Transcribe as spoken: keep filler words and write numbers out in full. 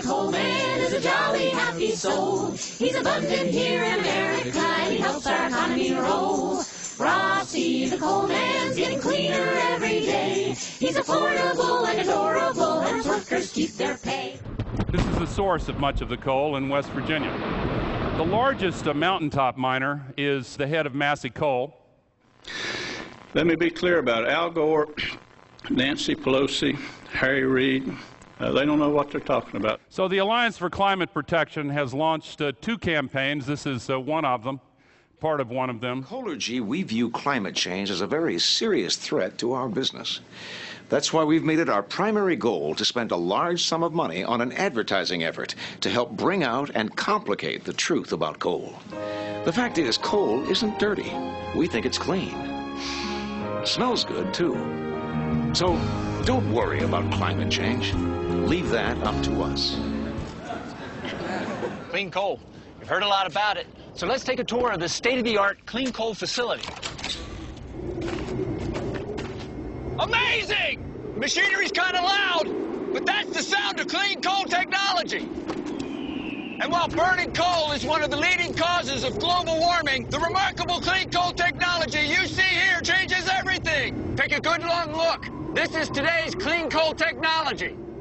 coal man is a jolly, happy soul. He's abundant here in America, and he helps our economy roll. Rossi, the coal man's getting cleaner every day. He's affordable and adorable, and his workers keep their pay. This is the source of much of the coal in West Virginia. The largest uh, mountaintop miner is the head of Massey Coal. Let me be clear about it. Al Gore, Nancy Pelosi, Harry Reid, uh, they don't know what they're talking about. So the Alliance for Climate Protection has launched uh, two campaigns. This is uh, one of them, part of one of them. Kohlergy, we view climate change as a very serious threat to our business. That's why we've made it our primary goal to spend a large sum of money on an advertising effort to help bring out and complicate the truth about coal. The fact is, coal isn't dirty. We think it's clean. Smells good, too. So don't worry about climate change. Leave that up to us. Clean coal. You've heard a lot about it. So let's take a tour of the state-of-the-art clean coal facility. Amazing! Machinery's kind of loud, but that's the sound of clean coal technology. And while burning coal is one of the leading causes of global warming, the remarkable clean coal technology you see here changes everything. Take a good long look. This is today's clean coal technology.